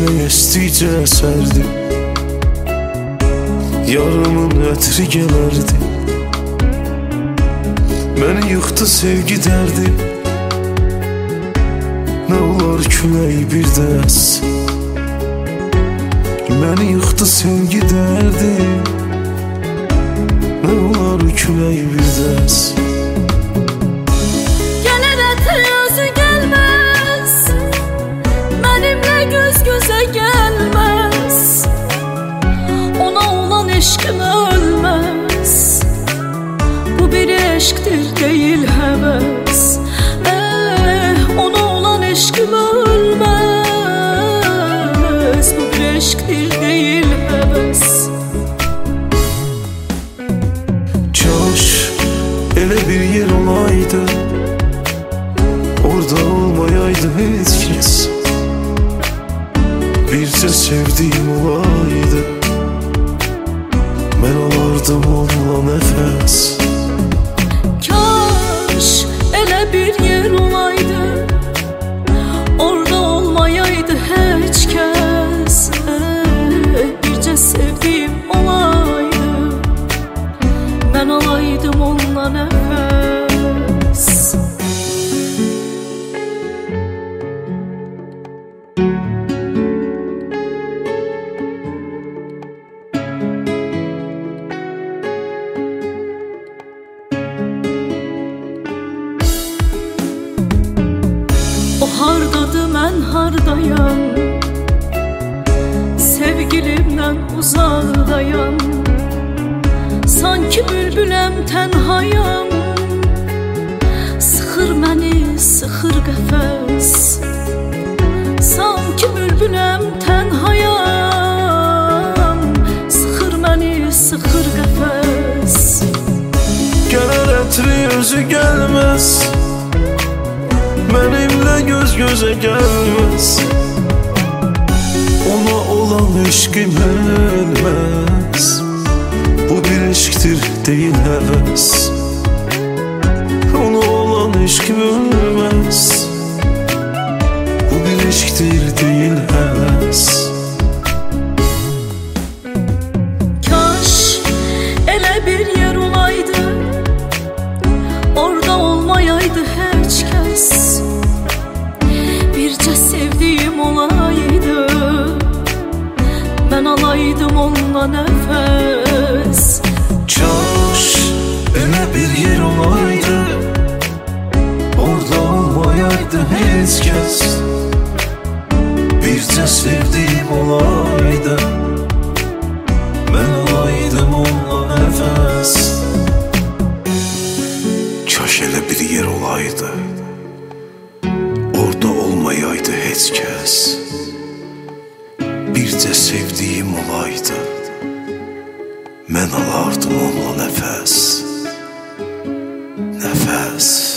Külək estikcə əsərdi, yarımın ətri gələrdi. Məni yıxdı sevgi dərdi, nə olar külək bir dəs. Məni yıxdı sevgi dərdi, nə olar külək bir dəs. Gələr ətri özü gəlməz, mənimlə göz gözə gəlməz. Ona olan eşqim ölməz, bu bir eşqdir deyil həvəs. Ona olan eşqim ölməz, bu bir eşqdir deyil həvəs. Kaş elə bir yer olaydı, orada olmayaydı heç kəs. Bircə sevdiyim olaydı, mən alardım onunla nəfəs. Kaş elə bir yer olaydı, orada olmayaydı heç kəs. Bircə sevdiyim olaydı, mən alaydım onunla nəfəs. O hardadır, mən hardayam, sevgilimdən uzaqdayam. Sanki bülbüləm, tənhayam, sıxır məni, sıxır qəfəs. Sanki bülbüləm, tənhayam, sıxır məni, sıxır qəfəs. Gələr ətri özü gəlməz, mənimlə göz gözə gəlməz. Ona olan eşqim ölməz, bu bir eşqdir deyil həvəs. Ona olan eşqim ölməz, bu bir eşqdir deyil həvəs. Kaş elə bir yer olaydı, orada olmayaydı heç kəs. Bircə sevdiyim olaydı, mən alaydım onunla nəfəs. Kaş elə bir yer olaydı, orada olmayaydı heç kəs. Bircə sevdiyim olaydı, mən alaydım onunla nəfəs. Kaş elə bir yer olaydı, orada olmayaydı heç kəs. Bircə sevdiyim olaydı, mən alardım onunla nəfəs. Nəfəs.